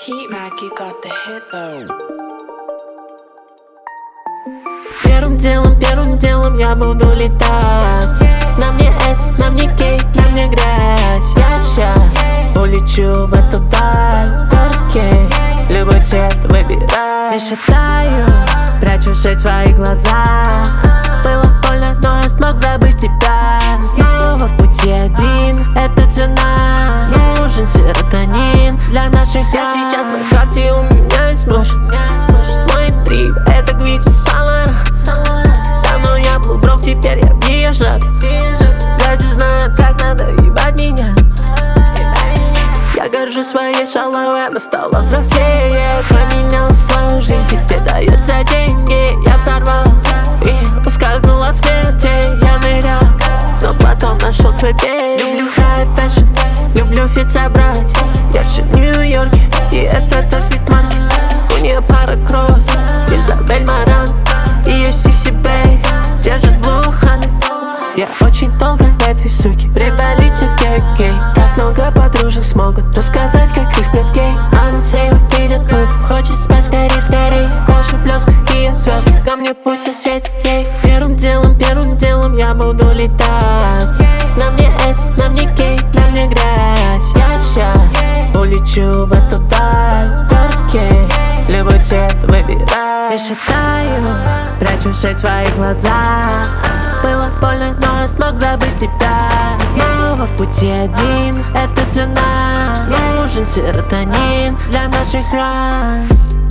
Heat Mac, you got the hit though. Первым делом я буду летать. На мне S, на мне K, на мне грязь. Я ща улечу в эту даль. Окей, любой цвет выбирай. Я шатаю, прячу в свои глаза. Было больно, но я смог забыть тебя. Снова в пути один, это цена. Нужен серотонин для наших ран. Я сейчас на карте, у меня есть motion. Мой трип, это Гвичи Самара. Давно я был брок, теперь я въезжаю. Люди знают, как надо ебать меня. Я горжусь своей шалавой, она стала взрослее. Поменял свою жизнь, теперь дается деньги. Я взорвал и ускользнул от смерти. Я нырял, но потом нашел свой берег. Люблю high fashion, люблю фит собрать. Я в Нью-Йорке, и это токсик маркет. У нее пара кросс, Изабель Маран. Ее сиси бэй держит Blue Honey. Я очень долго в этой суке. Приболите гей-гей. Так много подружек смогут рассказать, как их брат гей. Она сейва видит муд, хочет спать скорей. Кожа блеск и звезды, ко мне путь осветит ей. Первым делом я буду летать. На мне S, на мне K, на мне грязь. Я ща улечу в эту даль. Окей, любой цвет выбирай. Я шатаю, прячу в свои глаза. Было больно, но я смог забыть тебя. Снова в пути один, это цена. Нужен серотонин для наших ран.